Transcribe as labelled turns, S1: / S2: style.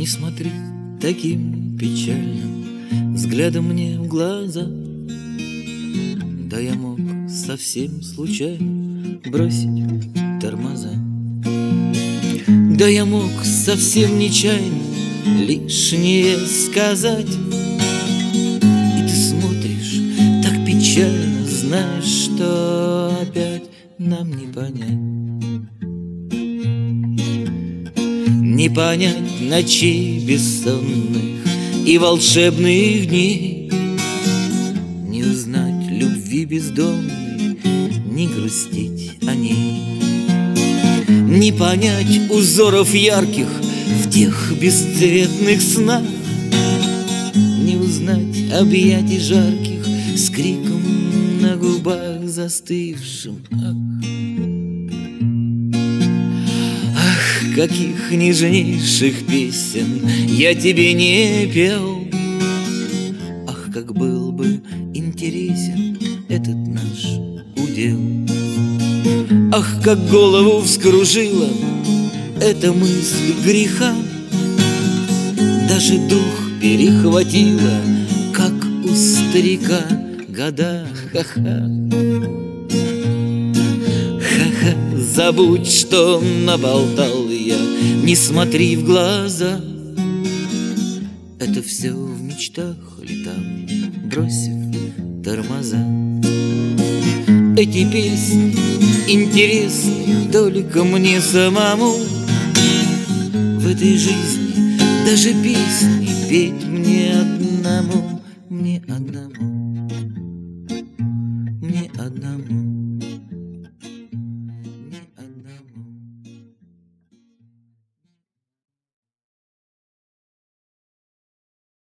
S1: смотри таким печальным взглядом мне в глаза. Да я мог совсем случайно бросить тормоза. Да я мог совсем нечаянно лишнее сказать. И ты смотришь так печально, знаешь, что опять нам не понять. Не понять ночей бессонных и волшебных дней, не узнать любви бездонной, не грустить о ней. Не понять узоров ярких в тех бесцветных снах, не узнать объятий жарких с криком на губах застывшим. Ах, каких нежнейших песен я тебе не пел. Ах, как был бы интересен этот наш удел. Ах, как голову вскружила эта мысль греха, даже дух перехватила, как у старика года. Ха-ха, ха-ха, забудь, что наболтал я, не смотри в глаза. Это все в мечтах летал, бросив тормоза. Эти песни интересны только мне самому. В этой жизни даже песни петь мне одному, мне одному, мне одному.